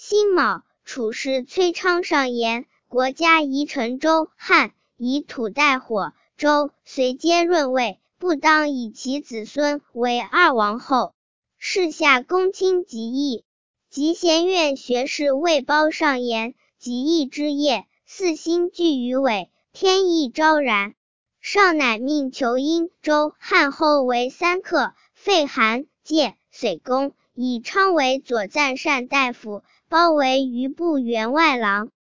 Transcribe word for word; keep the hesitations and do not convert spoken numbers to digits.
辛卯，处士崔昌上言，国家宜陈州、汉，以土代火，周遂皆润位，不当以其子孙为二王后。世下公卿极议。集贤院学士魏褒上言，极议之夜，四星聚于尾，天意昭然。上乃命裘英、周、汉后为三客，废韩、介、绥公，以昌为左赞善大夫，褒为余部员外郎。